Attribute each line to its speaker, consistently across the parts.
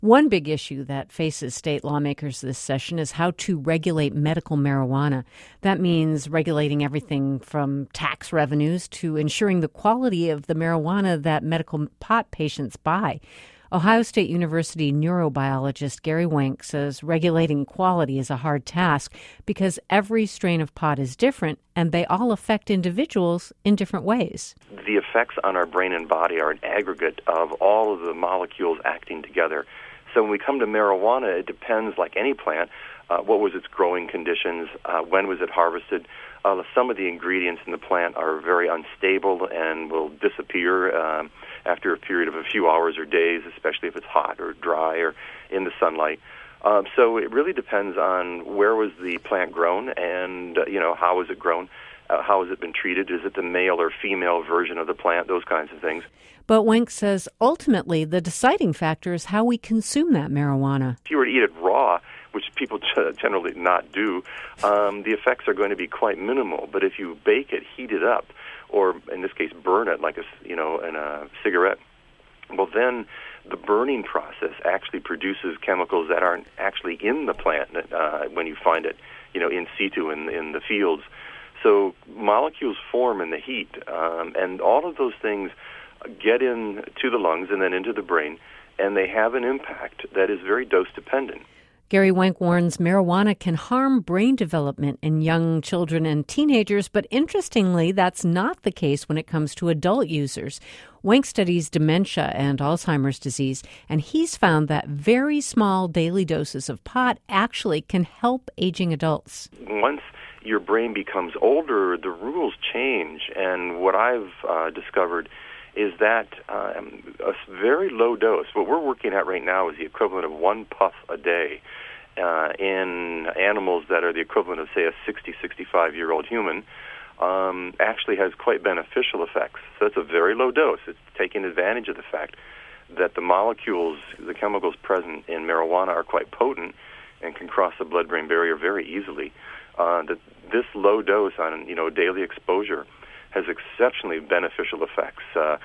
Speaker 1: One big issue that faces state lawmakers this session is how to regulate medical marijuana. That means regulating everything from tax revenues to ensuring the quality of the marijuana that medical pot patients buy. Ohio State University neurobiologist Gary Wenk says regulating quality is a hard task because every strain of pot is different and they all affect individuals in different ways.
Speaker 2: The effects on our brain and body are an aggregate of all of the molecules acting together. So when we come to marijuana, it depends, like any plant, what was its growing conditions, when was it harvested. Some of the ingredients in the plant are very unstable and will disappear after a period of a few hours or days, especially if it's hot or dry or in the sunlight. So it really depends on where was the plant grown and, how was it grown, how has it been treated, is it the male or female version of the plant, those kinds of things.
Speaker 1: But Wenk says ultimately the deciding factor is how we consume that marijuana.
Speaker 2: If you were to eat it raw, which people generally not do, the effects are going to be quite minimal. But if you bake it, heat it up, or in this case burn it like in a cigarette, well then the burning process actually produces chemicals that aren't actually in the plant when you find it, in situ in the fields. So molecules form in the heat, and all of those things get into the lungs and then into the brain, and they have an impact that is very dose-dependent.
Speaker 1: Gary Wenk warns marijuana can harm brain development in young children and teenagers, but interestingly, that's not the case when it comes to adult users. Wenk studies dementia and Alzheimer's disease, and he's found that very small daily doses of pot actually can help aging adults.
Speaker 2: Once your brain becomes older, the rules change, and what I've discovered is that a very low dose, what we're working at right now is the equivalent of 1 puff a day in animals that are the equivalent of, say, a 60, 65-year-old human, actually has quite beneficial effects. So it's a very low dose. It's taking advantage of the fact that the molecules, the chemicals present in marijuana are quite potent and can cross the blood-brain barrier very easily. That this low dose on daily exposure has exceptionally beneficial effects.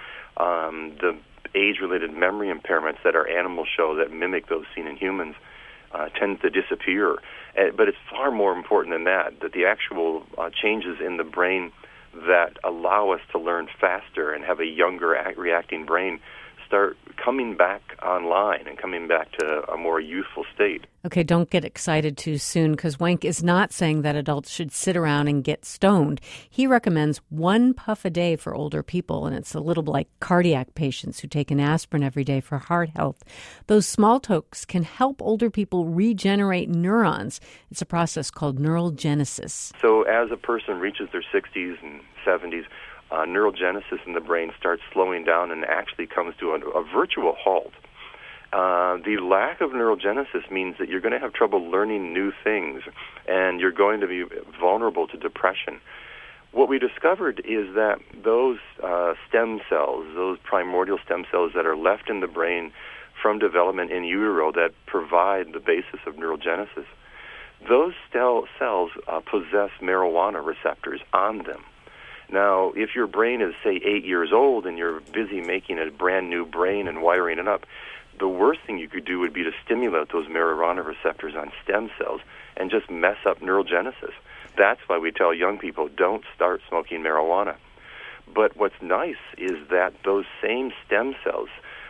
Speaker 2: The age-related memory impairments that our animals show that mimic those seen in humans tend to disappear. But it's far more important than that the actual changes in the brain that allow us to learn faster and have a younger reacting brain start coming back online and coming back to a more youthful state.
Speaker 1: Okay, don't get excited too soon, because Wenk is not saying that adults should sit around and get stoned. He recommends 1 puff a day for older people, and it's a little like cardiac patients who take an aspirin every day for heart health. Those small tokes can help older people regenerate neurons. It's a process called neurogenesis.
Speaker 2: So as a person reaches their 60s and 70s, neurogenesis in the brain starts slowing down and actually comes to a virtual halt. The lack of neurogenesis means that you're going to have trouble learning new things, and you're going to be vulnerable to depression. What we discovered is that those stem cells, those primordial stem cells that are left in the brain from development in utero that provide the basis of neurogenesis, those cells possess marijuana receptors on them. Now, if your brain is, say, 8 years old and you're busy making a brand new brain and wiring it up, the worst thing you could do would be to stimulate those marijuana receptors on stem cells and just mess up neurogenesis. That's why we tell young people, don't start smoking marijuana. But what's nice is that those same stem cells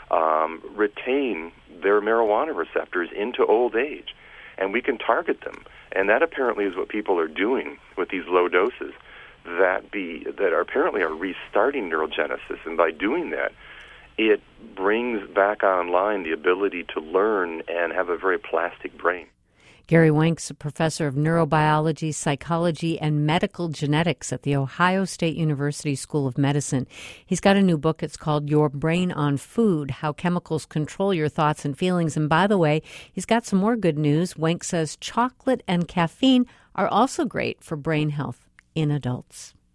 Speaker 2: retain their marijuana receptors into old age, and we can target them. And that apparently is what people are doing with these low doses that apparently are restarting neurogenesis. And by doing that, it brings back online the ability to learn and have a very plastic brain.
Speaker 1: Gary Wenk's a professor of neurobiology, psychology, and medical genetics at the Ohio State University School of Medicine. He's got a new book. It's called Your Brain on Food, How Chemicals Control Your Thoughts and Feelings. And by the way, he's got some more good news. Wenk says chocolate and caffeine are also great for brain health in adults.